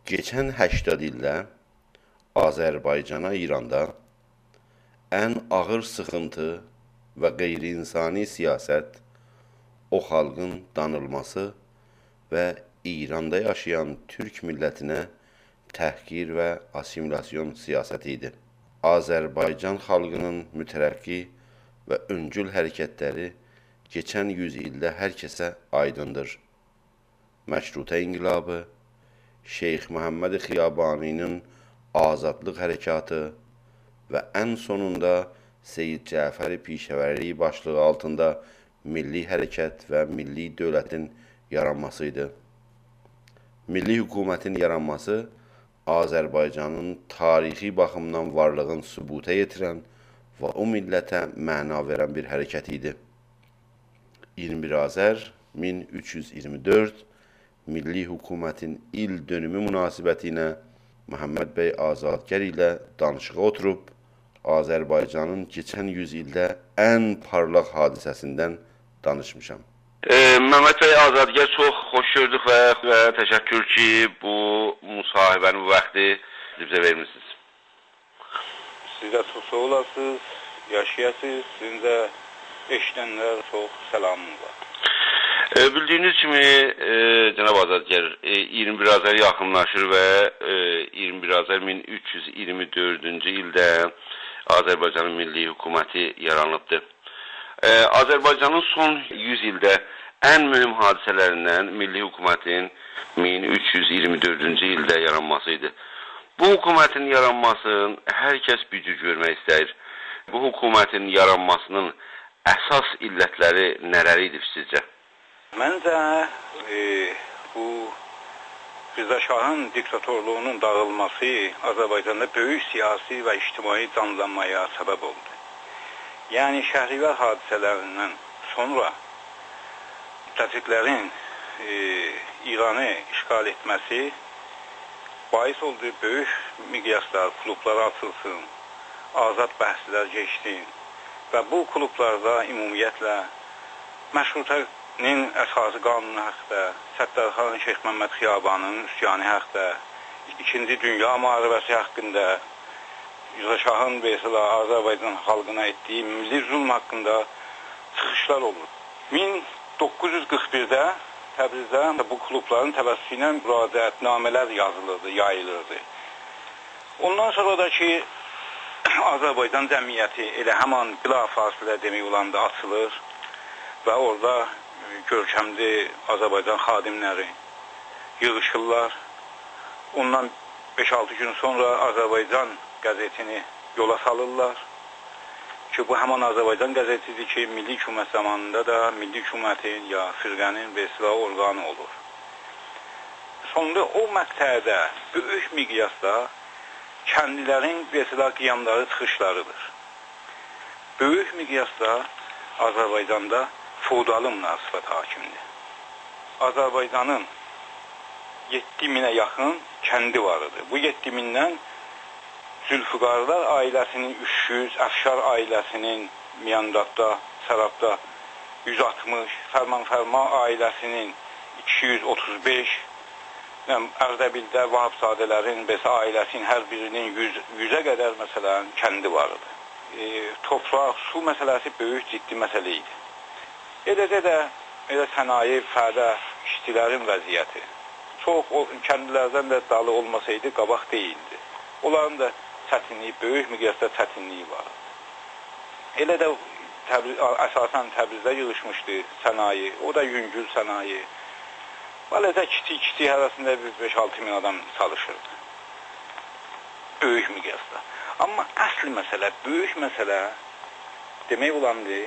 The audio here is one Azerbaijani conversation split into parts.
Geçən 80 ildə Azərbaycana İranda ən ağır sıxıntı və qeyri-insani siyasət o xalqın danılması və İranda yaşayan türk millətinə təhqir və assimilyasiyon siyasəti idi. Azərbaycan xalqının mütərəqqi və öncül hərəkətləri keçən 100 ildə hər kəsə aydındır. Məşrutə inqilabı, Şeyx Məhəmməd Xiyabaninin azadlıq hərəkatı və ən sonunda Seyyid Cəfəri Pişəvəri başlığı altında milli hərəkət və milli dövlətin yaranması idi. Milli hökumətin yaranması Azərbaycanın tarixi baxımdan varlığını sübuta yetirən və o millətə məna verən bir hərəkət idi. 21 Azər 1324 Milli Hökumətin il dönümü münasibəti ilə Məhəmməd bəy Azadkar ilə danışığa oturub, Azərbaycanın keçən 100 ildə ən parlaq hadisəsindən danışmışam. Məhəmməd bəy Azadkar, çox xoş gördük və təşəkkür ki, bu müsahibəni bu vaxtı bizə vermişsiniz. Siz də çox sağ olasınız, yaşayasınız, sizin də eşidənlər çox səlamım var. Bildiyiniz kimi, cənab Azadkar, 21 Azər yaxınlaşır və 21 Azər 1324-cü ildə Azərbaycanın milli hökuməti yaranıbdır. Azərbaycanın son 100 ildə ən mühüm hadisələrindən milli hökumətin 1324-cü ildə yaranması idi. Bu hökumətin yaranmasını hər kəs gücü görmək istəyir. Bu hökumətin yaranmasının əsas illətləri nələr idi sizcə? Məncə, bu Rıza Şahın diktatorluğunun dağılması Azərbaycanda böyük siyasi və ictimai canlanmaya səbəb oldu. Yəni, Şəhriyar hadisələrindən sonra təzyiqlərin İranı işğal etməsi bais oldu, böyük miqyaslar, klublar açılsın, azad bəhslər geçsin və bu klublarda ümumiyyətlə Məşrutənin əsası qanunu haqda, Səttarxan Şeyx Məhəmməd Xiyabanının üsyanı haqda, İkinci Dünya müharibəsi haqqında, Rıza Şahın Azərbaycan xalqına etdiyi milli zulm haqqında çıxışlar olur. 1941-də Təbrizdə bu klubların təvəssüsü ilə müraciətnamələr yazılırdı, yayılırdı. Ondan sonra da ki, Azərbaycan cəmiyyəti elə həman bila fasilə demək olanda açılır və orada görkəmli Azərbaycan xadimləri yığışırlar. Ondan 5-6 gün sonra Azərbaycan qəzetini yola salırlar ki, bu həman Azərbaycan qəzetidir ki, milli hökumət zamanında da milli hökumətin ya firqənin və silah orqanı olur. Sonunda o məqsədə böyük miqyasda kəndlilərin və silah qiyamları çıxışlarıdır. Böyük miqyasda Azərbaycanda feodalın münasibət hakimdir. Azərbaycanın 7000-ə yaxın kəndi var idi. Bu 7000-dən Zülfüqarlar ailəsinin 300, Əfşar ailəsinin Miyandatda, Sərabda 160, Fərmanfərma ailəsinin 235, Ərdəbildə Vahabzadələrin ailəsinin hər birinin 100-ə qədər məsələn kəndi var idi. Torpaq, su məsələsi böyük ciddi məsələ idi. Eləcə də sənaye, fədə, işçilərin vəziyyəti çox kəndlilərdən də dalı olmasaydı qabaq deyildi. Onların da çətinliyi, böyük miqyasda çətinliyi var. Elə də əsasən Təbrizdə yığışmışdı sənaye, o da yüngül sənaye. Beləcə kiçik arasında 5-6 min adam çalışırdı. Böyük miqyasda. Amma əsl məsələ, böyük məsələ demək olandı,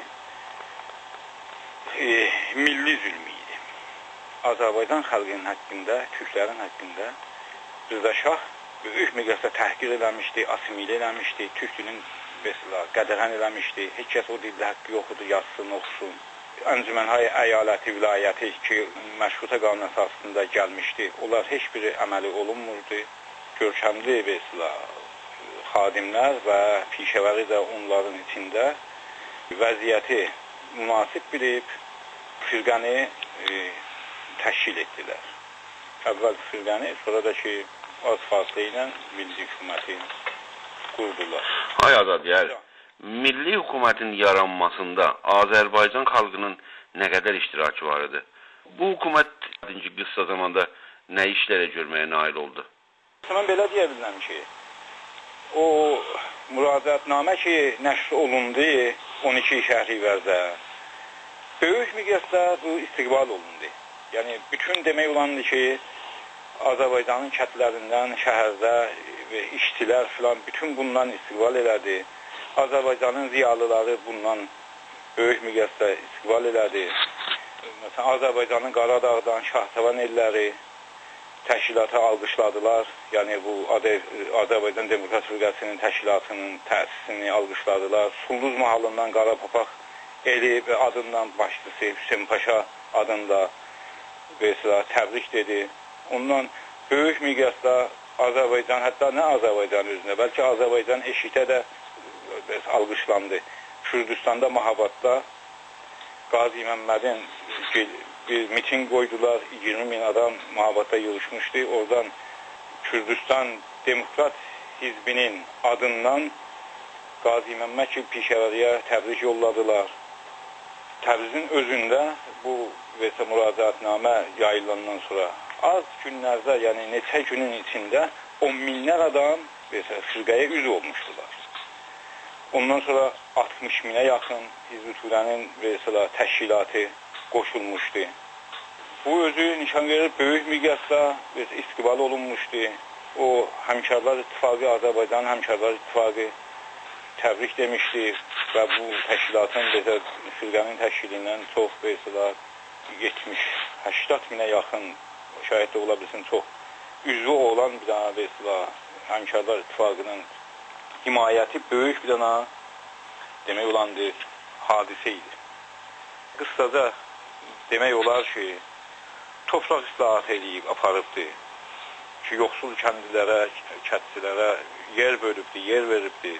milli zülmü idi. Azərbaycan xalqının haqqında, türklərin haqqında Rıza Şah böyük miqyasda təhqir eləmişdi, assimilə eləmişdi, türk dilini qədərən eləmişdi. Heç kəs o dildə haqqı yoxdur, yazsın, oxusun. Əncümənhay əyaləti, vilayəti ki, Məşrutə qanun əsasında gəlmişdi, onlar heç biri əməli olunmurdu. Görkəmli xadimlər və pişəvəri də onların içində vəziyyəti münasib bilib firqəni təşkil etdilər. Əvvəl firqəni, sonra da ki, az fasilə ilə milli hökuməti qurdular. Ay Azadiyar, milli hökumətin yaranmasında Azərbaycan xalqının nə qədər iştirakı var idi? Bu hökumət qısa zamanda nə işlərə görməyə nail oldu? Mən belə deyə bilirəm ki, o müraciətnamə ki, nəşr olundu 12 şəhrivərzdə, böyük miqyasda bu istiqbal olundu. Yəni, bütün demək olandı ki, Azərbaycanın kəndlərindən, şəhərdə və işçilər filan bütün bundan istiqbal elədi. Azərbaycanın ziyalıları bundan böyük miqyasda istiqbal elədi. Məsələn, Azərbaycanın Qaradağdan Şahtavan elləri təşkilatı alqışladılar. Yəni, bu Azərbaycan Demokrat Fırqasının təşkilatının təsisini alqışladılar. Sulduz mahalından Qarapapaq eli və adından başçısı Hüseyin Paşa adında təbrik dedi. Ondan böyük miqyasda Azərbaycan, hətta nə Azərbaycan özündə, bəlkə Azərbaycan eşitə də alqışlandı. Kürdistanda, Mahabadda Qazi Məmmədin bir miting qoydular, 20 min adam Mahabadda yığışmışdı. Oradan Kürdistan Demokrat Hizbinin adından Qazi Məmməd ki, Pişəvəriyə təbrik yolladılar. Təbrizin özündə bu müraciətnamə yayılandan sonra az günlərdə, yəni neçə günün içində 10 minlər adam firqəyə üzv olmuşdular. Ondan sonra 60 minə yaxın Hizb-ü Tülənin təşkilatı qoşulmuşdu. Bu özü nişan verir, böyük miqyasda istiqbal olunmuşdu. O, Həmkarlar İttifaqı, Azərbaycan Həmkarlar İttifaqı təbrik demişdi və bu təşkilatın, firqənin təşkilindən çox 70-80 minə yaxın, şahid də ola bilsin, çox üzvü olan bir dana Həmkarlar İttifaqının himayəti böyük bir dana demək olandı hadisə idi. Qısaca demək olar ki, torpaq islahat edib, aparıbdı ki, yoxsul kəndilərə, kətçilərə yer bölübdü, yer veribdi.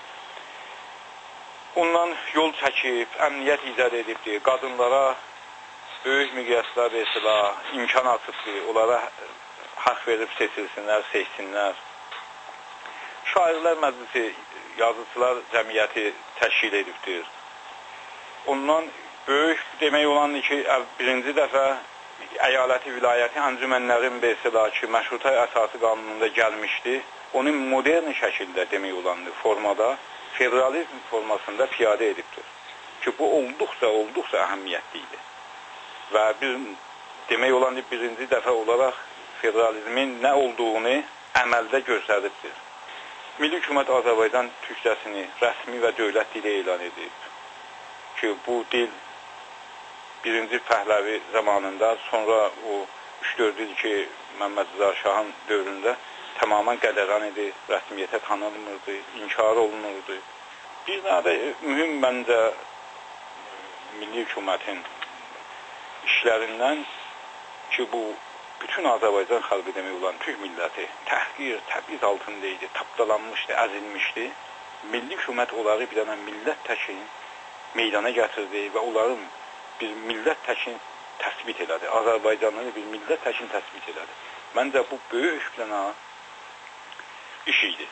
Ondan yol çəkib, əmniyyət icad edibdi, qadınlara böyük miqyasda imkan açıbdı, onlara haqq verib seçilsinlər, seçsinlər. Şairlər Məclisi, yazıçılar cəmiyyəti təşkil edibdir. Ondan böyük demək olandı ki, birinci dəfə əyaləti, vilayəti əncümənlərin ki, məşruta əsası qanununda gəlmişdi. Onu modern şəkildə demək olandı formada, federalizm formasında piyadə edibdir. Ki, bu olduqca əhəmiyyətli idi. Və bir demək olandı birinci dəfə olaraq federalizmin nə olduğunu əməldə göstəribdir. Milli Hökumət Azərbaycan türkcəsini rəsmi və dövlət dili elan edib. Ki, bu dil birinci Pəhləvi zamanında, sonra o 3-4 il ki, Məmməd Rza Şahın dövründə tamamən qədəran idi, rəsmiyyətə tanınmırdı, inkar olunurdu. Bir daha da mühüm məncə Milli Hökumətin işlərindən ki, bu bütün Azərbaycan xalqı demək olan Türk milləti təhqir, təbriz altında idi, tapdalanmışdı, əzilmişdi. Milli Hökumət onları bir dənə millət təkin meydana gətirdi və onların bir millət təkin təsbit elədi. Azərbaycanlı bir millət təkin təsbit elədi. Məncə bu böyük bir dənə iş idi.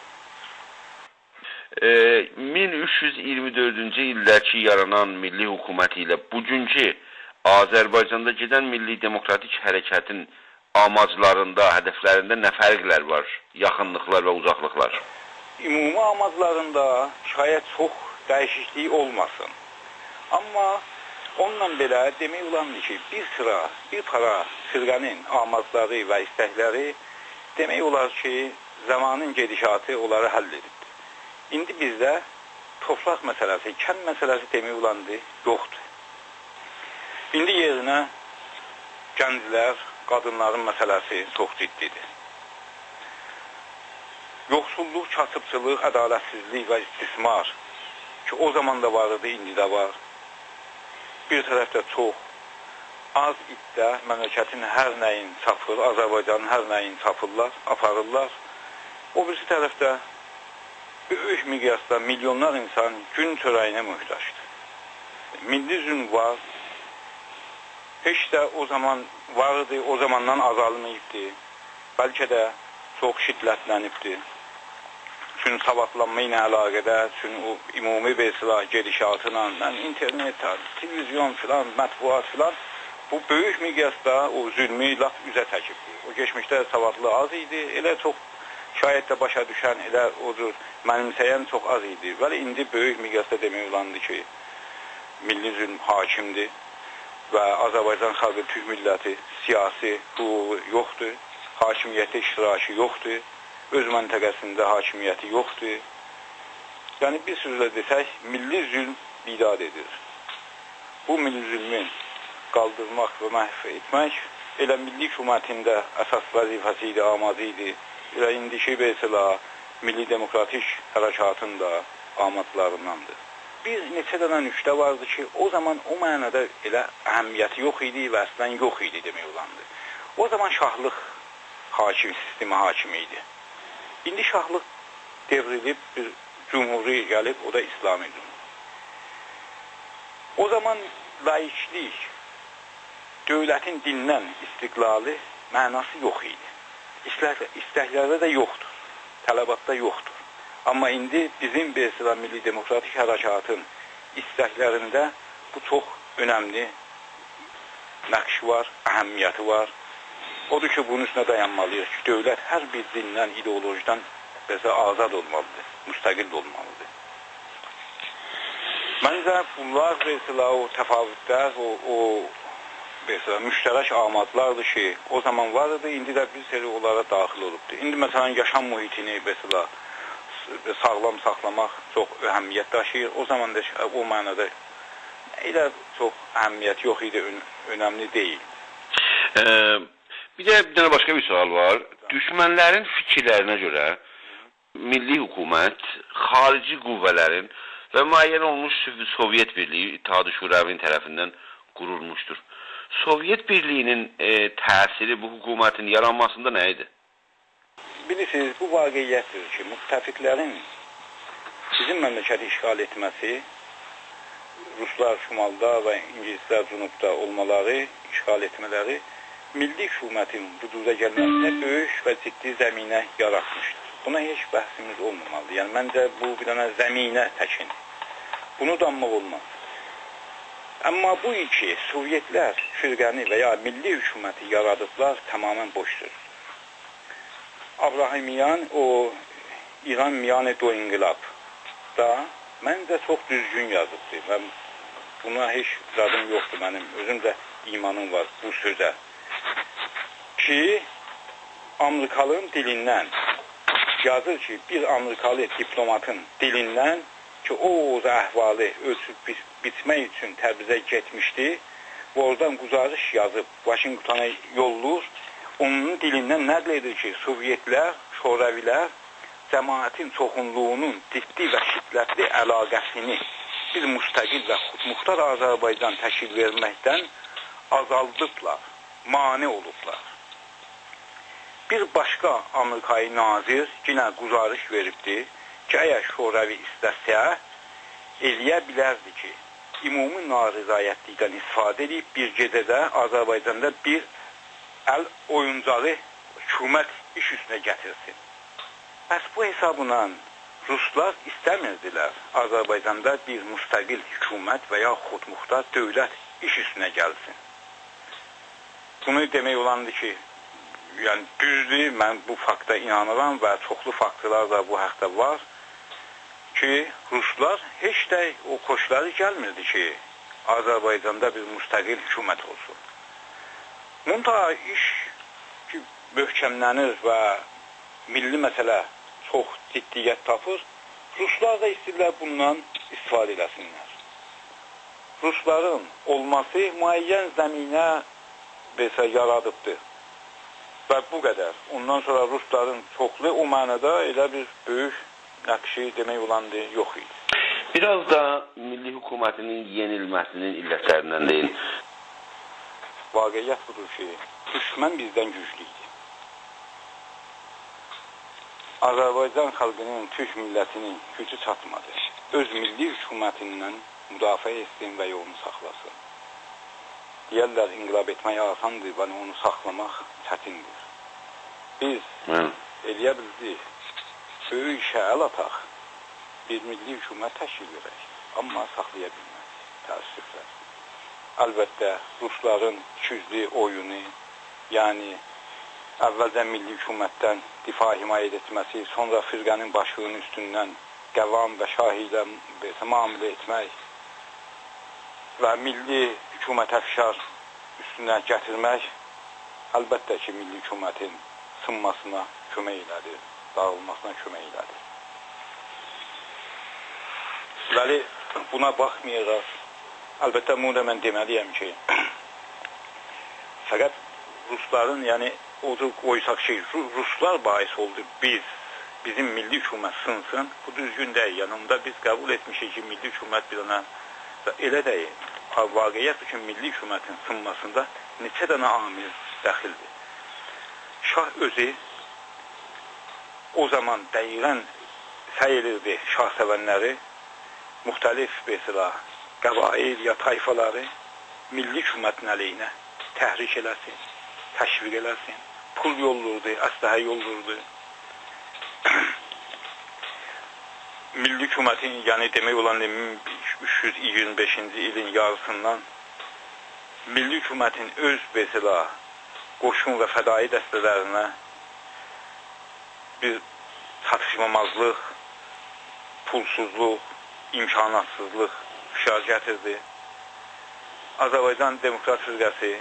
1324-cü ildəki yaranan milli hökumət ilə bugünkü Azərbaycanda gedən milli demokratik hərəkətin amaclarında, hədəflərində nə fərqlər var? Yaxınlıqlar və uzaqlıqlar? Ümumi amaclarında şayət çox dəyişiklik olmasın. Amma onunla belə demək olandır ki, bir para firqənin amacları və istəkləri demək olar ki, zamanın gedişatı onları həll edibdir. İndi bizdə torpaq məsələsi, kənd məsələsi demək olandır, yoxdur. İndi yerinə gənclər, qadınların məsələsi çox ciddidir. Yoxsulluq, kasıbçılıq, ədalətsizlik və istismar ki, o zaman da var idi, indi də var. Bir tərəfdə çox az iddə məmləkətin hər nəyin çapır, Azərbaycanın hər nəyin çapırlar, aparırlar. O birisi tərəfdə böyük miqyasda milyonlar insan gün çörəyinə möhtacdır. Milli zülm var. Heç də o zaman vardı, o zamandan azalmayıbdı. Bəlkə də çox şiddətlənibdir. Üçün savadlanma ilə əlaqədar, üçün o ümumi besilah gedişatına, internet, televizyon filan, mətbuat filan, bu böyük miqyasda o zülmü laf üzə çəkibdir. O geçmişdə savadlı az idi, elə çox şayət də başa düşən, elə odur mənimsəyən çox az idi. Bəli, indi böyük miqyasda demək olandı ki, milli zülm hakimdir və Azərbaycan xalqı Türk milləti siyasi hüququ yoxdur, hakimiyyətdə iştirakı yoxdur, öz məntəqəsində hakimiyyəti yoxdur. Yəni, bir sözlə desək, milli zülm bidad edir. Bu milli zülmü qaldırmaq və məhv etmək elə milli hükümətində əsas vəzifəsi idi, amacı idi. Elə indiki mesela milli demokratik hərəkatın da amadlarındandır. Bir neçə dənə nüqtə vardı ki, o zaman o mənada elə əhəmiyyəti yox idi və əslən yox idi demək olandı. O zaman şahlıq hakim sistemi hakimi idi. İndi şahlıq devrilib bir cumhuri gəlib, o da İslami cumhur. O zaman laiklik, dövlətin dindən istiqlali mənası yox idi. İstəklərdə də yoxdur, tələbatda yoxdur. Amma indi bizim mesela milli demokratik hərəkatın istəklərində bu çox önəmli nəqş var, əhəmiyyəti var. Odur ki, bunun üstünə dayanmalıyıq ki, dövlət hər bir dindən, ideolojiden azad olmalıdır, müstəqil olmalıdır. Məncə bunlar mesela o təfavütlər, o mesela müştərək amadlardır ki, o zaman var idi, indi də bir seri onlara daxil olubdur. İndi məsələn yaşam mühitini mesela sağlam saxlamaq çox əhəmiyyət daşıyır. O zaman da o mənada elə çox əhəmiyyət yox idi, önəmli deyil. Bir dənə başqa bir sual var. Düşmənlərin fikirlərinə görə milli hökumət xarici qüvvələrin və müəyyən olmuş Sovyet Birliyi İttihadı Şuravinin tərəfindən qurulmuşdur. Sovyet Birliyinin təsiri bu hökumətin yaranmasında nə idi? Bilirsiniz, bu vaqiyyətdir ki, müttəfiqlərin bizim məmləkəti işğal etməsi, Ruslar şimalda və İngilislər cənubda olmaları, işğal etmələri milli hökumətin vücuda gəlməsinə böyük və ciddi zəminə yaratmışdır. Buna heç bəhsimiz olmamalıdır. Yəni, məncə bu bir dənə zəminə təkin. Bunu danmaq olmaz. Amma bu iki Sovyetlər firqəni və ya milli hökuməti yaradıblar tamamən boşdur. Abrahamiyan o İran Miyanı Do İnqilab da məncə çox düzgün yazıbdır. Və buna heç zadım yoxdur mənim. Özüm də imanım var bu sözə. Ki, Amerikalının dilindən yazır ki, bir Amerikalı diplomatın dilindən ki, o əhvalı ölçüb bitmək üçün Təbrizə getmişdi və oradan quzarış yazıb Vaşinqtona yollur. Onun dilindən nəql edir ki, Sovyetlər, Şoravilər cəmaətin çoxunluğunun ciddi və şiddətli əlaqəsini bir müstəqil və xudmuxtar Azərbaycan təşkil verməkdən azaldıblar, mane olublar. Bir başqa Amerikayı nazir yenə quzarış veribdir ki, əgər Şoravi istəsə, eləyə bilərdi ki, ümumi narizayətlikdən istifadə edib bir gecədə Azərbaycanda bir əl oyuncağı hökumət iş üstünə gətirsin. Bəs bu hesabla Ruslar istəmirdilər Azərbaycanda bir müstəqil hökumət və ya xudmuxtar dövlət iş üstünə gəlsin. Bunu demək olandı ki, yəni düzdür, mən bu fakta inanıram və çoxlu faktlar da bu haqda var ki, Ruslar heç də o xoşları gəlmirdi ki, Azərbaycanda bir müstəqil hökumət olsun. Muntaha iş ki, möhkəmlənir və milli məsələ çox ciddiyyət tapır, Ruslar da istəyirlər bundan istifadə eləsinlər. Rusların olması müəyyən zəminə yaradıbdır. Və bu qədər. Ondan sonra Rusların çoxlu o mənada elə bir böyük nəqşi demək olandı yox idi. Biraz da milli hökumətinin yenilməsinin illətlərindən deyil. Vaqiyyət budur ki, düşmən bizdən güclü idi. Azərbaycan xalqının, Türk millətinin gücü çatmadı. Öz milli hökumətindən müdafiə etsin və yolunu saxlasın. Deyərlər, inqilab etmək asandır, və onu saxlamaq çətindir. Biz eləyə bildi. Böyük işə əl ataq, bir milli hükümət təşkil edək. Amma saxlaya bilmədik, təəssüflər. Əlbəttə, Rusların ikiyüzlü oyunu, yəni əvvəldən milli hükümətdən difa himayət etməsi, sonra firqənin başlığının üstündən qəvam və şahi ilə müamilə etmək və milli hükümət əfşar üstünə gətirmək əlbəttə ki, milli hükümətin sınmasına kömək elədir, dağılmasına kömək elədir. Bəli, buna baxmayaraq, əlbəttə bunu da mən deməliyəm ki, fəqət Rusların, yəni o da qoysaq şey, Ruslar bahis oldu bizim milli hükümət sınsın, bu düzgün deyil. Yəni onda biz qəbul etmişik ki, milli hükümət bir dənə elə deyil. Vaqiyyətdir ki, milli hükümətin sınmasında neçə dənə amil dəxildir. Şah özü o zaman dəqiqən səy edirdi şahsevənləri, müxtəlif mesela qəbail ya tayfaları milli hükümətin əleyhinə təhrik eləsin, təşviq eləsin, pul yollurdu, əsləhə yollurdu. Milli hükümətin, yəni demək olan 1325-ci ilin yarısından milli hükümətin öz mesela qoşun və fədai dəstələrinə bir çatışmamazlıq, pulsuzluq, imkanatsızlıq fişar gətirdi. Azərbaycan Demokrat Firqəsi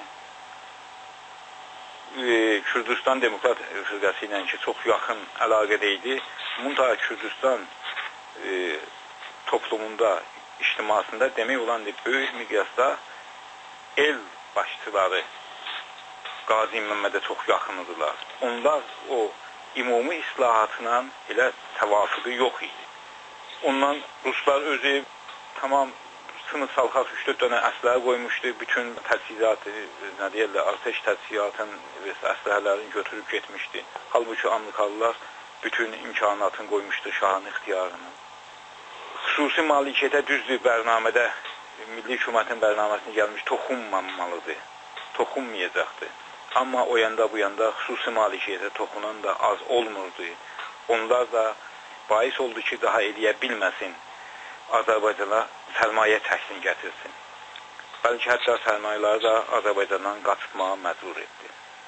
Kürdistan Demokrat Firqəsi ilə ki, çox yaxın əlaqədə idi. Muntaq Kürdistan toplumunda, ictimasında demək olan böyük miqyasda el başçıları Qazi Məmmədə çox yaxınıdırlar. Onlar o ümumi islahatla elə təvafüqü yox idi. Ondan Ruslar özü tamam sınıf salxaq 3-4 dənə əsləyə qoymuşdu. Bütün təchizatı, nə deyirlər, ateş təchizatın və əsləhələrini götürüb getmişdi. Halbuki Amerikalılar bütün imkanatını qoymuşdu şahın ixtiyarını. Xüsusi malikiyyətə düzdür bərnamədə, milli hükümətin bərnaməsini gəlmiş, toxunmamalıdır, toxunmayacaqdır. Amma o yanda bu yanda xüsusi malikiyyətə toxunan da az olmurdu. Onlar da bahis oldu ki, daha eləyə bilməsin, Azərbaycana sərmayə çəksin, gətirsin. Bəlkə hətta sərmayələri da Azərbaycandan qaçırtmağa məcbur etdi.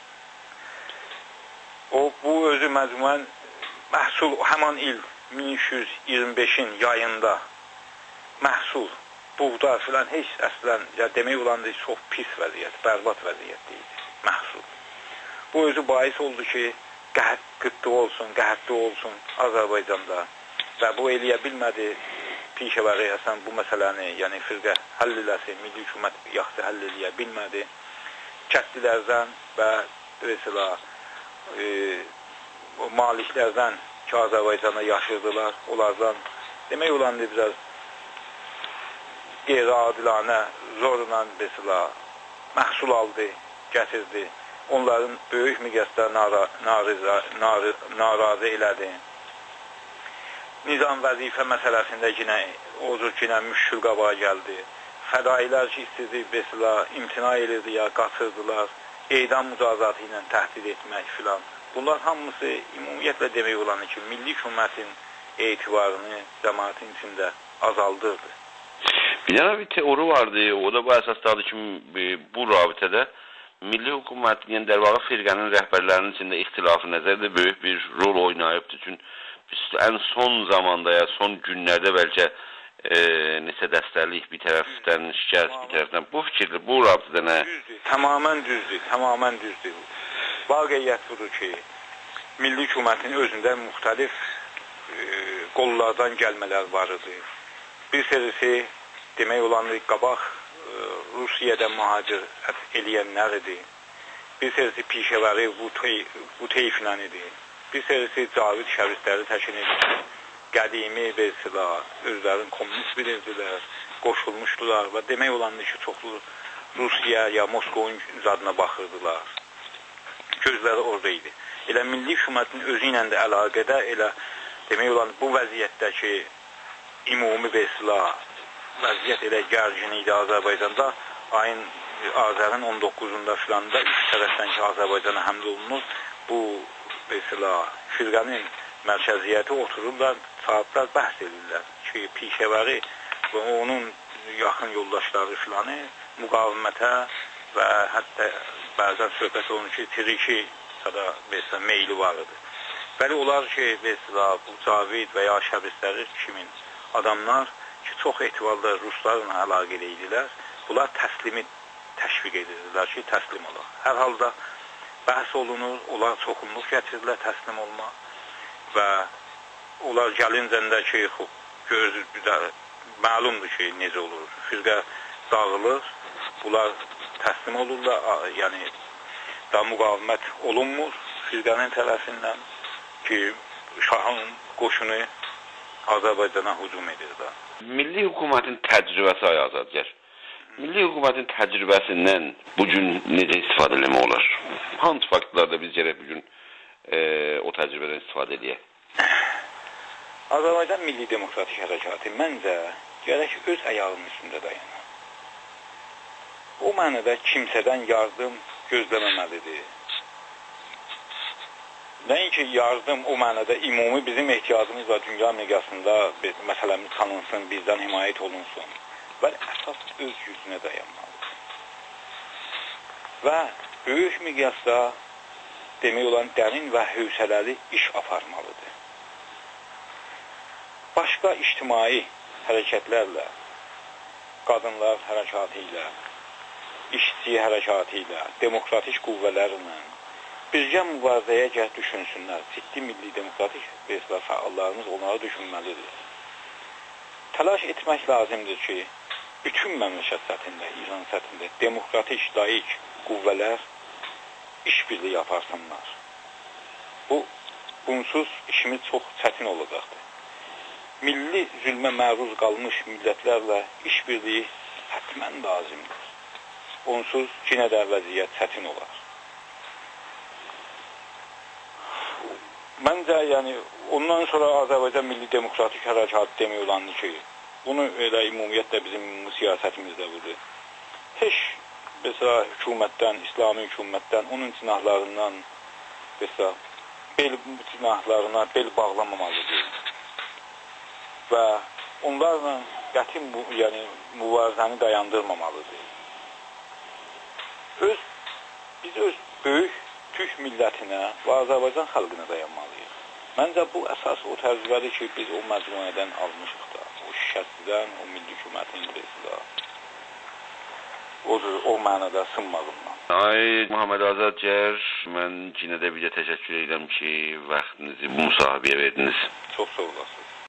Bu özü məcmuen məhsul həman il 1325-in yayında məhsul, buğda filan heç əslən, ya demək olan çox pis vəziyyət, bərbad vəziyyətdə idi məhsul. Bu özü bahis oldu ki, qəhətli olsun Azərbaycanda və bu eləyə bilmədi. Pişəvəri Həsən bu məsələni, yəni firqə həll eləsin, milli hükümət yaxşı həll eləyə bilmədi. Kəndlilərdən və mesela maliklərdən ki, Azərbaycanda yaşırdılar, onlardan demək olan biraz qeyri-adilanə, zorla mesela məhsul aldı, gətirdi. Onların böyük miqyasda narazı elədi. Nizam vəzifə məsələsində yine müşkül qabağa gəldi. Fədailər ki, istedi, mesela imtina edirdi ya, qaçırdılar, eydam mücazatı ilə təhdid etmək filan. Bunlar hamısı ümumiyyətlə demək olan ki, milli hükümətin etibarını cəmaətin içində azaldırdı. Bir dənə bir teori vardı, o da bu əsasdadır ki, bu rabitədə milli hökumətin, yəni dərvaqa firqənin rəhbərlərinin içində ixtilafı nəzərdə böyük bir rol oynayıbdır. Çünki ən son zamanda ya son günlərdə bəlkə neçə dəstəlik bir tərəfdən şikəst, bir tərəfdən bu fikirdir, bu rabitədə nə? Tamamən düzdür. Vaqiyyət budur ki, milli hükümətin özündə müxtəlif qollardan gəlmələr var idi. Bir serisi demək olan qabaq Rusiyadan mühacirət eləyənlər idi. Bir serisi pişəvəri bu teyflə idi. Bir serisi Cavid şəvisləri təşkil edir. Qədimi besila, özlərin komünist bilirdilər, qoşulmuşdular və demək olandı ki, çoxlu Rusiya ya Moskovun zadına baxırdılar. Gözləri orada idi. Elə milli hükümətin özü ilə də əlaqədə elə demək olan bu vəziyyətdəki ümumi besila vəziyyət elə gərgin idi Azərbaycanda. Ayın Azərin 19-unda filan da üç tərəfdən ki, Azərbaycana həmlə olunur. Bu mesela firqənin mərkəziyyəti otururlar, saatlar bəhs edirlər ki, pişəvəri və onun yaxın yoldaşları filanı müqavimətə və hətta bəzən söhbət olunur ki, triki da meyli var idi. Bəli, onlar ki, bu Cavid və ya Şəbistəri kimin adamlar ki, çox etibarlı ruslarla əlaqə edirlər, bunlar təslimi təşviq edirlər ki, təslim olaq. Hər halda bəhs olunur, onlar çoxunluq gətirirlər təslim olmaq və onlar gəlincəndə ki, məlumdur ki, necə olur. Firqə dağılır, bunlar təslim olurlar, yəni da müqavimət olunmur firqənin tərəfindən ki, şahın qoşunu Azərbaycana hücum edir da. Milli hökumətin təcrübəsi Azadgər. Milli hökumətin təcrübəsindən bugün necə istifadə eləmək olar? Hansı faktlarda biz gərək bugün o təcrübədən istifadə edək? Azərbaycan Milli Demokratik Hərəkatı məncə gərək öz ayağının üstündə dayanır. O mənada kimsədən yardım gözləməməlidir. Nəinki yardım o mənada ümumi bizim ehtiyacımız var dünya miqyasında məsələmiz tanınsın, bizdən himayət olunsun və əsas öz yüzünə dayanmalıdır. Və böyük miqyasda demək olan dərin və hövsələli iş aparmalıdır. Başqa ictimai hərəkətlərlə, qadınlar hərəkatı ilə, işçi hərəkatı ilə, demokratik qüvvələrlə birgə mübarizəyə düşünsünlər. Ciddi milli demokratik fəallarımız onları düşünməlidir. Təlaş etmək lazımdır ki, bütün məmləkət səthində, İran səthində demokratik, laik qüvvələr işbirliyi aparsınlar. Bunsuz işimiz çox çətin olacaqdır. Milli zülmə məruz qalmış millətlərlə işbirliyi hətmən lazımdır. Onsuz yenə də vəziyyət çətin olar. Məncə, yəni, ondan sonra Azərbaycan Milli Demokratik Hərəkatı demək olandır ki, bunu elə ümumiyyətlə bizim siyasətimizdə budur. Heç, mesela, hökumətdən, İslami hökumətdən, onun cinahlarından, mesela, bel cinahlarına bel bağlamamalıdır. Və onlarla qəti mübarizəni dayandırmamalıdır. Biz öz böyük Türk millətinə və Azərbaycan xalqına dayanmalıyıq. Məncə bu əsas o təcrübədir ki, biz o məcmuədən almışıq da. O şikəstdən, o milli hökumətin o mənada sınmağından. Ay Muhammed Azadgər, mən yenə də bizə təşəkkür edirəm ki, vaxtınızı bu müsahibəyə verdiniz. Çox sağ